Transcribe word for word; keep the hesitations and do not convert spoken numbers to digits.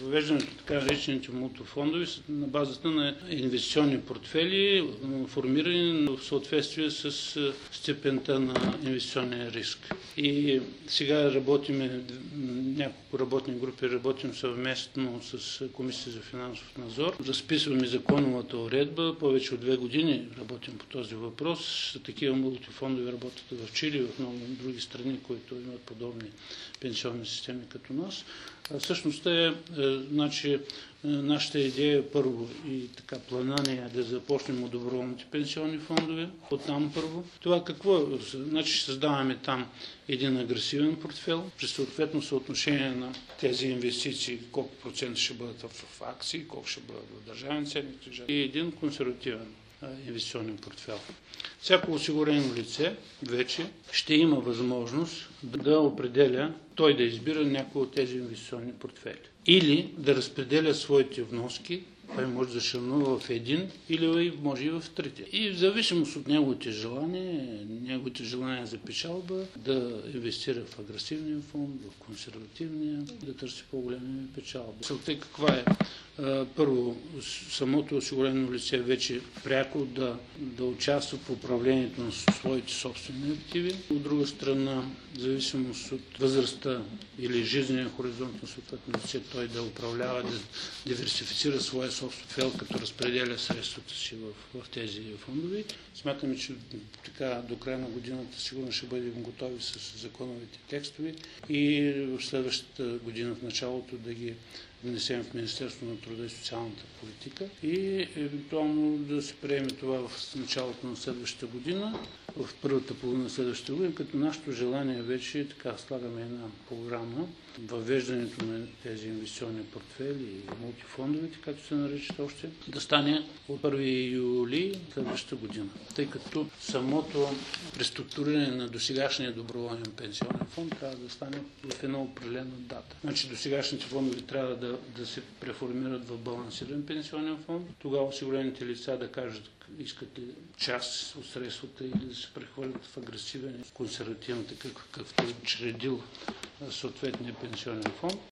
въвеждането така наречените мултифондове на базата на инвестиционни портфели, формирани в съответствие с степента на инвестиционния риск. И сега работиме, няколко работни групи работим съвместно с Комисията за финансов надзор. Разписваме законовата уредба. Повече от две години работим по този въпрос. Такива мултифондове работят в Чили и в много други страни, които имат подобни пенсионни системи като нас. А всъщност е, значи, нашата идея е първо и така плана ни е да започнем от доброволните пенсионни фондове, оттам първо. Това какво е? Значи създаваме там един агресивен портфел, при съответно съотношение на тези инвестиции, колко процента ще бъдат в акции, колко ще бъдат в държавни ценни книжа и един консервативен инвестиционен портфел. Всяко осигурено лице вече ще има възможност да определя, той да избира някои от тези инвестиционни портфели. Или да разпределя своите вноски, той може да членува в един или може и в трите. И в зависимост от неговите желания, неговите желания за печалба, да инвестира в агресивния фонд, в консервативния, да търси по-големи печалби. Целта каква е? Първо, самото осигурено лице вече пряко да, да участва в управлението на своите собствени активи. От друга страна, в зависимост от възрастта или жизнения хоризонт на съответно лице, той да управлява, да диверсифицира своя собствен, като разпределя средствата си в, в тези фондове. Смятаме, че така до края на годината сигурно ще бъдем готови с законовите текстове и в следващата година в началото да ги внесем в Министерството на труда и социалната политика и евентуално да се приеме това в началото на следващата година, в първата половина на следващата година, като нашето желание вече е така, слагаме една програма, въвеждането на тези инвестиционни портфели и мултифондовете, както се наричат още, да стане от първи юли следващата година. Тъй като самото преструктуриране на досегашния доброволен пенсионен фонд трябва да стане в една определена дата. Значи досегашните фондове трябва да, да се преформират в балансиран пенсионен фонд. Тогава осигурените лица да кажат искат ли част от средствата или да се прехвърлят в агресивен, консервативен, такъв какъвто е учредил съответния пенсионен фонд.